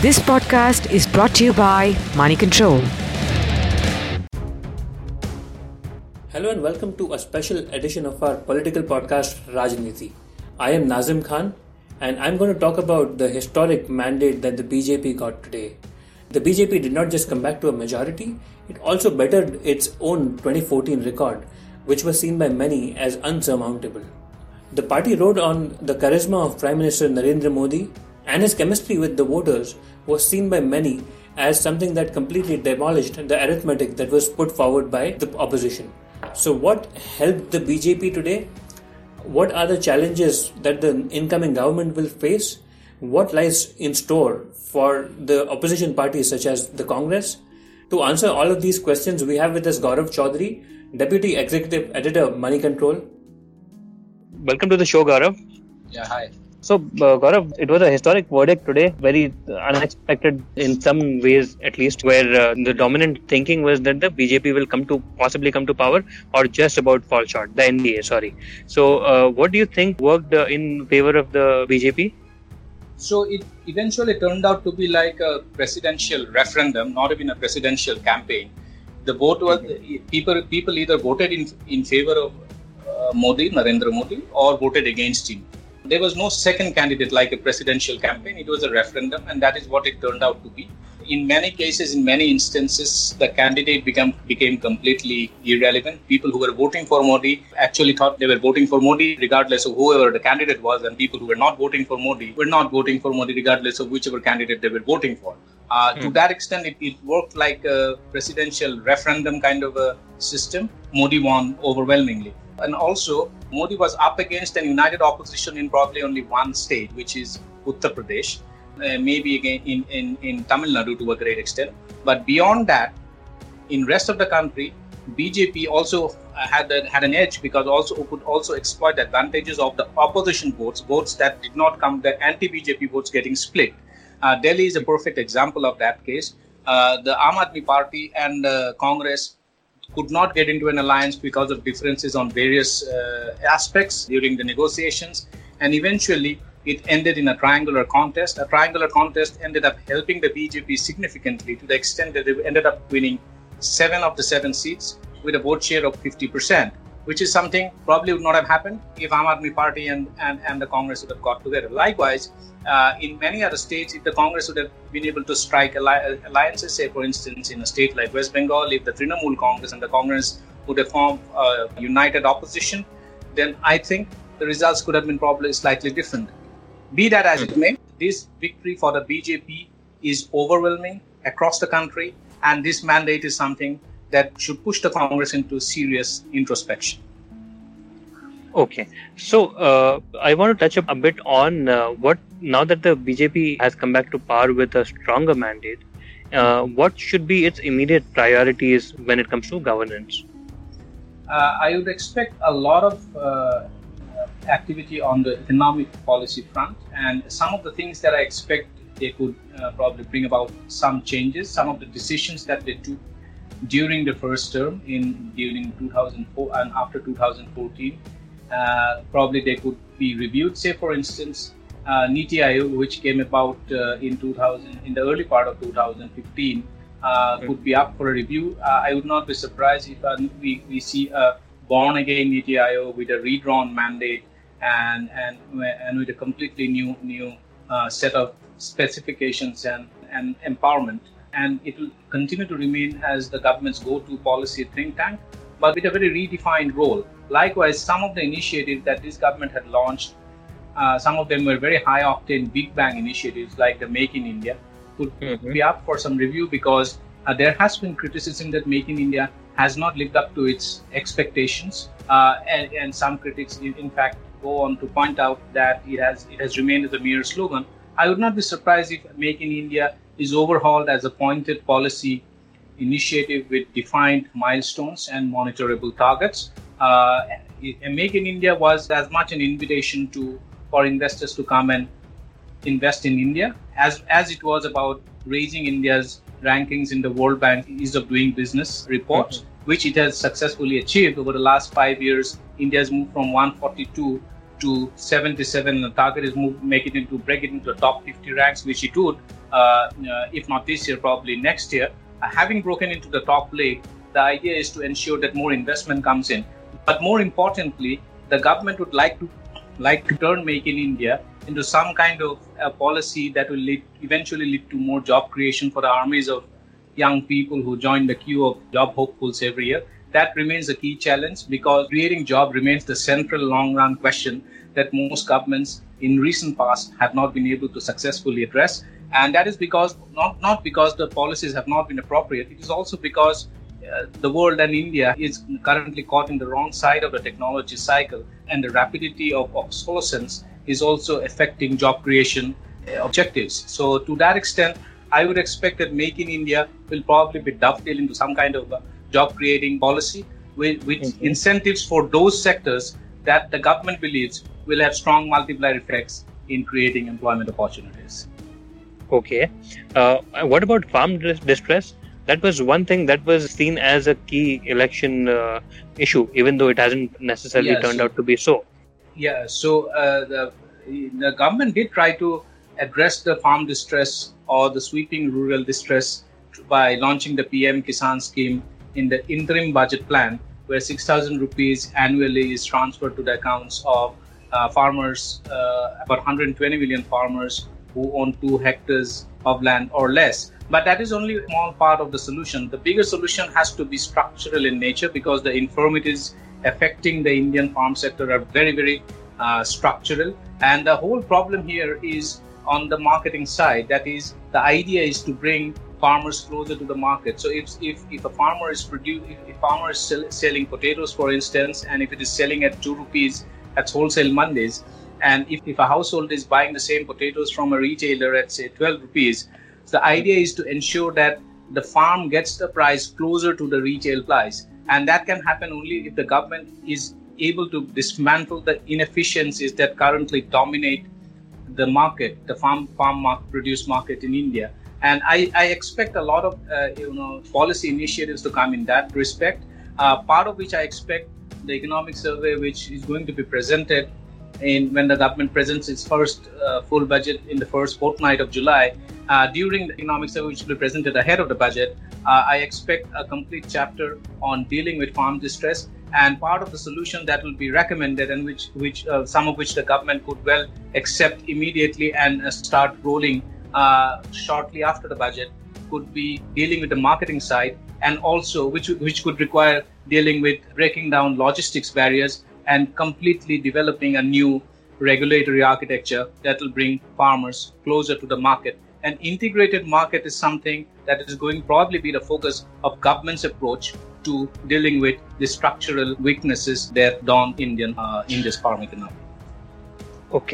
This podcast is brought to you by Money Control. Hello and welcome to a special edition of our political podcast Rajniti. I am Nazim Khan and I'm going to talk about the historic mandate that the BJP got today. The BJP did not just come back to a majority, it also bettered its own 2014 record, which was seen by many as unsurmountable. The party rode on the charisma of Prime Minister Narendra Modi, and his chemistry with the voters was seen by many as something that completely demolished the arithmetic that was put forward by the opposition. So what helped the BJP today? What are the challenges that the incoming government will face? What lies in store for the opposition parties such as the Congress? To answer all of these questions, we have with us Gaurav Chaudhary, Deputy Executive Editor, Money Control. Welcome to the show, Gaurav. Yeah, hi. So, Gaurav, it was a historic verdict today, very unexpected in some ways at least, where the dominant thinking was that the BJP will possibly come to power or just about fall short, the NDA, sorry. So, what do you think worked in favor of the BJP? So, it eventually turned out to be like a presidential referendum, not even a presidential campaign. The vote was, people either voted in favor of Narendra Modi, or voted against him. There was no second candidate like a presidential campaign. It was a referendum, and that is what it turned out to be. In many cases, in many instances, the candidate became completely irrelevant. People who were voting for Modi actually thought they were voting for Modi regardless of whoever the candidate was, and people who were not voting for Modi were not voting for Modi regardless of whichever candidate they were voting for. To that extent, it worked like a presidential referendum kind of a system. Modi won overwhelmingly. And also, Modi was up against an united opposition in probably only one state, which is Uttar Pradesh, maybe again in Tamil Nadu to a great extent. But beyond that, in rest of the country, BJP also had an edge because could also exploit the advantages of the opposition votes that did not come, the anti-BJP votes getting split. Delhi is a perfect example of that case. The Aam Aadmi Party and Congress could not get into an alliance because of differences on various aspects during the negotiations, and eventually it ended in a triangular contest. A triangular contest ended up helping the BJP significantly to the extent that they ended up winning 7 of the 7 seats with a vote share of 50%, which is something probably would not have happened if Aam Aadmi Party and the Congress would have got together. Likewise, in many other states, if the Congress would have been able to strike alliances, say for instance in a state like West Bengal, if the Trinamool Congress and the Congress would have formed a united opposition, then I think the results could have been probably slightly different. Be that as it may, this victory for the BJP is overwhelming across the country, and this mandate is something that should push the Congress into serious introspection. Okay, so I want to touch a bit on what, now that the BJP has come back to power with a stronger mandate, what should be its immediate priorities when it comes to governance? I would expect a lot of activity on the economic policy front, and some of the things that I expect they could probably bring about some changes. Some of the decisions that they took during the first term during 2004 and after 2014, probably they could be reviewed. Say for instance, Niti Aayog, which came about in the early part of 2015, could be up for a review. I would not be surprised if we see a born again Niti Aayog with a redrawn mandate and with a completely new set of specifications and empowerment. And it will continue to remain as the government's go-to policy think tank, but with a very redefined role. Likewise, some of the initiatives that this government had launched, some of them were very high-octane, big bang initiatives like the Make in India, could be up for some review because there has been criticism that Make in India has not lived up to its expectations, and some critics, in fact, go on to point out that it has remained as a mere slogan. I would not be surprised if Make in India is overhauled as a pointed policy initiative with defined milestones and monitorable targets. Make in India was as much an invitation for investors to come and invest in India as it was about raising India's rankings in the World Bank Ease of Doing Business reports, which it has successfully achieved over the last 5 years. India has moved from 142 to 77, and the target is break it into the top 50 ranks, which it would if not this year, probably next year. Having broken into the top league, the idea is to ensure that more investment comes in. But more importantly, the government would like to turn Make in India into some kind of policy that will eventually lead to more job creation for the armies of young people who join the queue of job hopefuls every year. That remains a key challenge because creating job remains the central long-run question that most governments in recent past have not been able to successfully address. And that is because not because the policies have not been appropriate. It is also because the world and India is currently caught in the wrong side of the technology cycle, and the rapidity of obsolescence is also affecting job creation objectives. So to that extent, I would expect that Make in India will probably be dovetailed into some kind of job creating policy with incentives for those sectors that the government believes will have strong multiplier effects in creating employment opportunities. Okay. What about farm distress? That was one thing that was seen as a key election issue, even though it hasn't necessarily turned out to be so. Yeah, so the government did try to address the farm distress or the sweeping rural distress by launching the PM Kisan scheme in the interim budget plan, where 6,000 rupees annually is transferred to the accounts of farmers, about 120 million farmers who own 2 hectares of land or less. But that is only a small part of the solution. The bigger solution has to be structural in nature because the infirmities affecting the Indian farm sector are very, very structural. And the whole problem here is on the marketing side. That is, the idea is to bring farmers closer to the market. So if a farmer is selling potatoes, for instance, and if it is selling at 2 rupees at wholesale Mondays, and if a household is buying the same potatoes from a retailer at, say, 12 rupees, the idea is to ensure that the farm gets the price closer to the retail price. And that can happen only if the government is able to dismantle the inefficiencies that currently dominate the market, the farm produce market in India. And I expect a lot of policy initiatives to come in that respect. Part of which I expect the economic survey, which is going to be presented when the government presents its first full budget in the first fortnight of July. During the economic survey, which will be presented ahead of the budget, I expect a complete chapter on dealing with farm distress, and part of the solution that will be recommended, and which some of which the government could well accept immediately and start rolling shortly after the budget, could be dealing with the marketing side, and also which could require dealing with breaking down logistics barriers and completely developing a new regulatory architecture that will bring farmers closer to the market. An integrated market is something that is going to probably be the focus of government's approach to dealing with the structural weaknesses that dawn in this farm economy. Okay.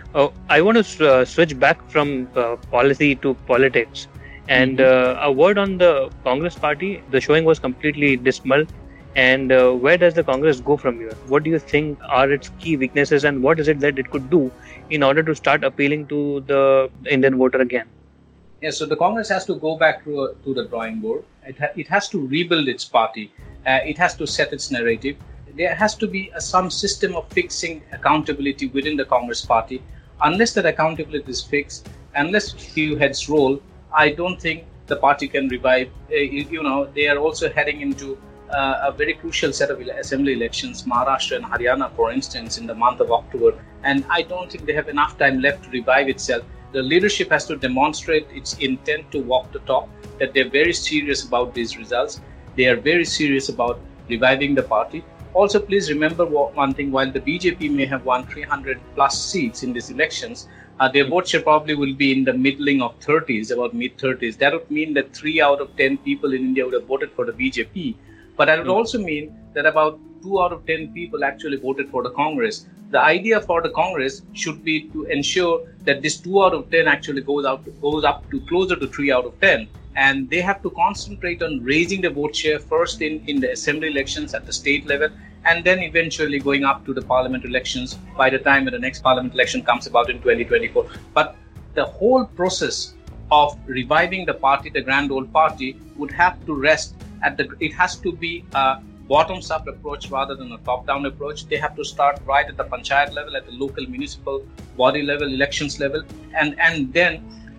I want to switch back from policy to politics. And a word on the Congress party. The showing was completely dismal. And where does the Congress go from here? What do you think are its key weaknesses, and what is it that it could do in order to start appealing to the Indian voter again? Yeah, so the Congress has to go back to the drawing board. It has to rebuild its party. It has to set its narrative. There has to be some system of fixing accountability within the Congress party. Unless that accountability is fixed, unless few heads roll, I don't think the party can revive. They are also heading into a very crucial set of assembly elections, Maharashtra and Haryana, for instance, in the month of October. And I don't think they have enough time left to revive itself. The leadership has to demonstrate its intent to walk the talk, that they're very serious about these results. They are very serious about reviving the party. Also, please remember one thing, while the BJP may have won 300 plus seats in these elections, their vote share probably will be in the middling of 30s, about mid-30s. That would mean that 3 out of 10 people in India would have voted for the BJP. But that would also mean that about 2 out of 10 people actually voted for the Congress. The idea for the Congress should be to ensure that this 2 out of 10 actually goes up to closer to 3 out of 10. And they have to concentrate on raising the vote share first in the assembly elections at the state level, and then eventually going up to the parliament elections by the time when the next parliament election comes about in 2024. But the whole process of reviving the party, the grand old party, would have to rest it has to be a bottoms-up approach rather than a top-down approach. They have to start right at the panchayat level, at the local municipal body level, elections level, and then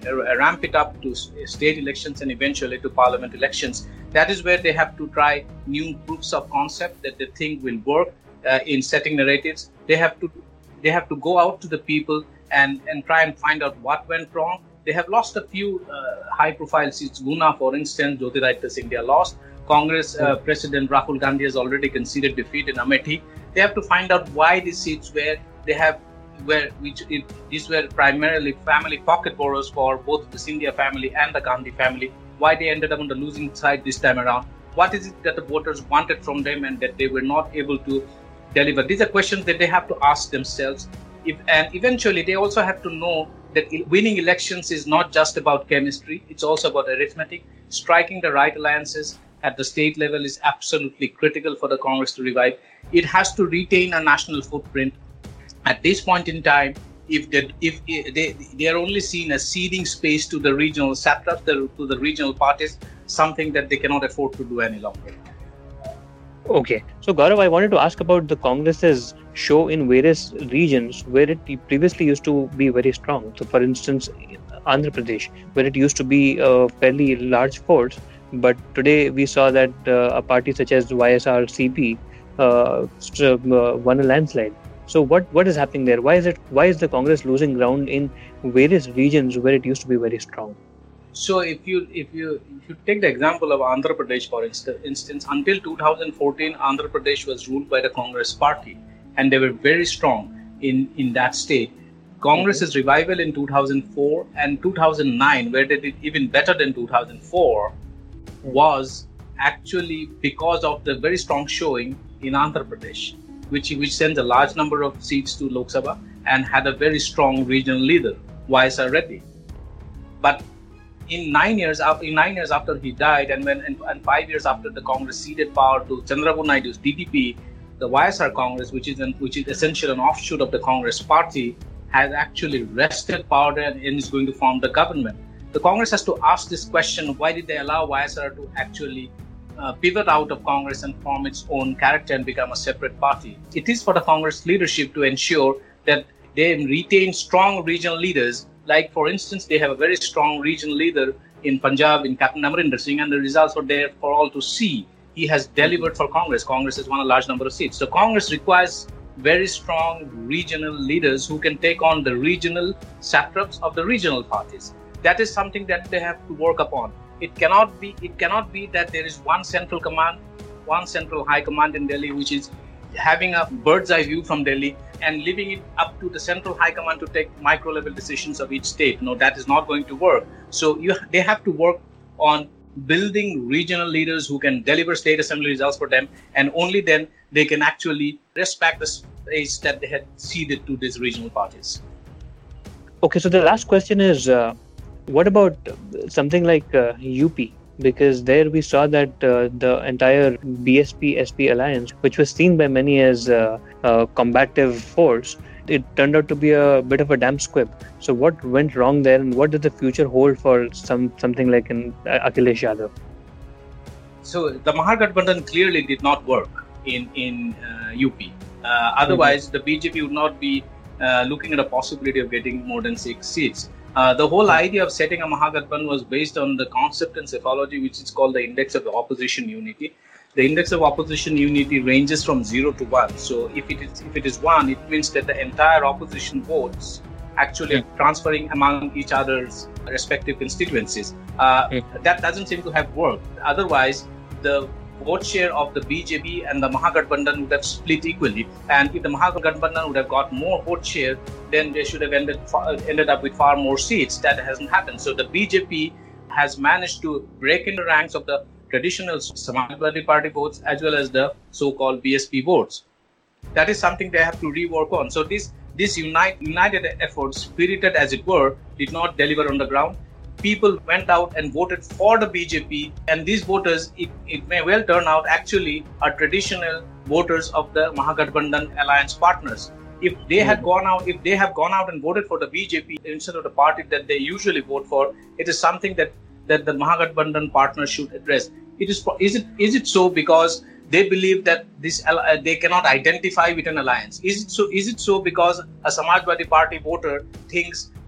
ramp it up to state elections and eventually to parliament elections. That is where they have to try new proofs of concept that they think will work in setting narratives. They have to go out to the people and try and find out what went wrong. They have lost a few high-profile seats. Guna, for instance, Jyotiraditta Scindia lost. Congress President Rahul Gandhi has already conceded defeat in Amethi. They have to find out why these seats these were primarily family pocket borrows for both the Scindia family and the Gandhi family. Why they ended up on the losing side this time around? What is it that the voters wanted from them and that they were not able to deliver? These are questions that they have to ask themselves. And eventually, they also have to know that winning elections is not just about chemistry. It's also about arithmetic. Striking the right alliances at the state level is absolutely critical for the Congress to revive. It has to retain a national footprint. At this point in time, if they are only seen as ceding space to the regional satraps, to the regional parties, something that they cannot afford to do any longer. Okay. So, Gaurav, I wanted to ask about the Congress's show in various regions where it previously used to be very strong. So, for instance, Andhra Pradesh, where it used to be a fairly large force, but today we saw that a party such as YSRCP won a landslide. So what is happening there? Why is the Congress losing ground in various regions where it used to be very strong? So if you take the example of Andhra Pradesh, for instance, until 2014, Andhra Pradesh was ruled by the Congress party, and they were very strong in that state. Congress's revival in 2004 and 2009, where they did even better than 2004, was actually because of the very strong showing in Andhra Pradesh, which sends a large number of seats to Lok Sabha and had a very strong regional leader, Y.S.R. Reddy. But in 9 years after he died, and 5 years after the Congress ceded power to Chandrababu Naidu's DPP, the YSR Congress, which is essentially an offshoot of the Congress party, has actually wrested power and is going to form the government. The Congress has to ask this question: why did they allow YSR to actually pivot out of Congress and form its own character and become a separate party? It is for the Congress leadership to ensure that they retain strong regional leaders. Like, for instance, they have a very strong regional leader in Punjab, in Captain Amarinder Singh, and the results were there for all to see. He has delivered for Congress. Congress has won a large number of seats. So Congress requires very strong regional leaders who can take on the regional satraps of the regional parties. That is something that they have to work upon. It cannot be that there is one central command, one central high command in Delhi, which is having a bird's eye view from Delhi and leaving it up to the central high command to take micro level decisions of each state. No, that is not going to work. So they have to work on building regional leaders who can deliver state assembly results for them, and only then they can actually respect the space that they had ceded to these regional parties. Okay, so the last question is, what about something like UP? Because there we saw that the entire BSP-SP alliance, which was seen by many as a combative force, it turned out to be a bit of a damn squib. So what went wrong there, and what does the future hold for something like Akhilesh Yadav? So the Mahagathbandhan clearly did not work in UP. Otherwise, the BJP would not be looking at a possibility of getting more than 6 seats. The whole idea of setting a Mahagathbandhan was based on the concept and psephology, which is called the Index of Opposition Unity. The Index of Opposition Unity ranges from 0 to 1. So if it is 1, it means that the entire opposition votes actually transferring among each other's respective constituencies. That doesn't seem to have worked. Otherwise, the vote share of the BJP and the Mahagathbandhan would have split equally. And if the Mahagathbandhan would have got more vote share, then they should have ended up with far more seats. That hasn't happened. So the BJP has managed to break in the ranks of the traditional Samajwadi Party votes as well as the so-called BSP votes. That is something they have to rework on. So this united effort, spirited as it were, did not deliver on the ground. People went out and voted for the BJP, and these voters, it may well turn out, actually are traditional voters of the Mahagathbandhan alliance partners. If they have gone out and voted for the BJP instead of the party that they usually vote for, it is something that the Mahagathbandhan partners should address. Is it so because they believe that they cannot identify with an alliance? Is it so because a Samajwadi Party voter thinks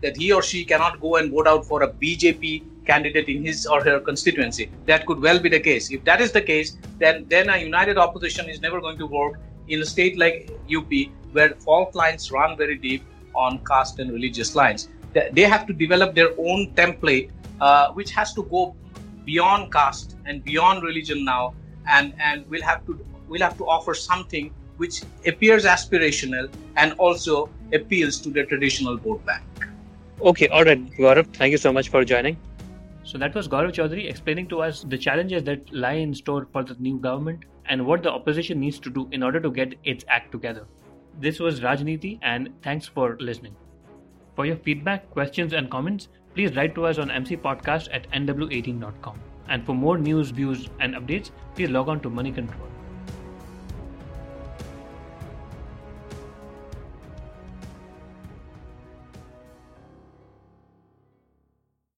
that he or she cannot go and vote out for a BJP candidate in his or her constituency. That could well be the case. If that is the case, then a united opposition is never going to work in a state like UP, where fault lines run very deep on caste and religious lines. They have to develop their own template, which has to go beyond caste and beyond religion now, and we'll have to offer something which appears aspirational and also appeals to the traditional vote bank. Okay, all right, Gaurav, thank you so much for joining. So that was Gaurav Chaudhary explaining to us the challenges that lie in store for the new government and what the opposition needs to do in order to get its act together. This was Rajneeti, and thanks for listening. For your feedback, questions and comments, please write to us on mcpodcast@nw18.com. And for more news, views and updates, please log on to Money Control.